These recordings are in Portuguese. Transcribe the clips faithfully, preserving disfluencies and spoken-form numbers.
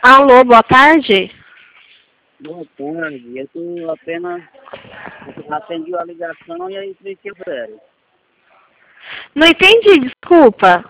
Alô, boa tarde. Boa tarde, eu tô apenas eu atendi a ligação e aí expliquei o zero. Não entendi, desculpa.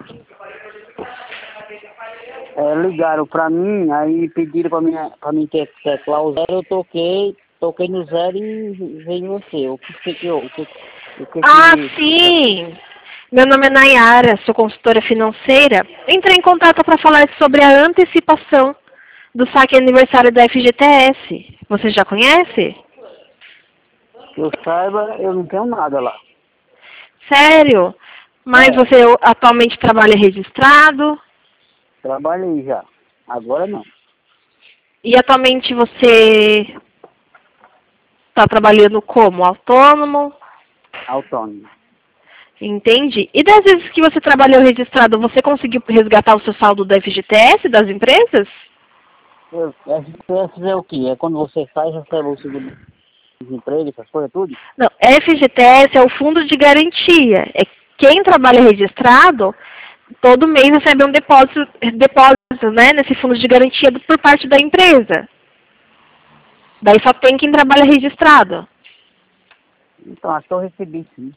É, ligaram pra mim, aí pediram pra mim, pra mim ter teclar o zero, eu toquei, toquei no zero e veio você. O que que que o que, o que, Ah, que sim. Meu nome é Nayara, sou consultora financeira. Entrei em contato para falar sobre a antecipação do saque aniversário da F G T S. Você já conhece? que eu saiba, eu não tenho nada lá. Sério? Mas É, você atualmente trabalha registrado? trabalhei já. Agora não. E atualmente você está trabalhando como? Autônomo? Autônomo. Entende? E das vezes que você trabalhou registrado, você conseguiu resgatar o seu saldo da F G T S das empresas? Eu, F P S é o quê? É quando você sai, recebe o seguro de desemprego, essas coisas tudo? Não, F G T S é o fundo de garantia. É quem trabalha registrado, todo mês recebe um depósito, depósito, né, nesse fundo de garantia por parte da empresa. Daí só tem quem trabalha registrado. Então, acho que eu recebi sim.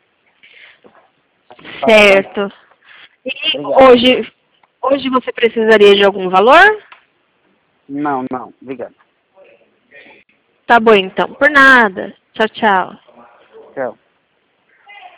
Tá, então, Certo. E obrigado. hoje, hoje você precisaria de algum valor? Não, não, obrigado. Tá bom então. Por nada. Tchau, tchau.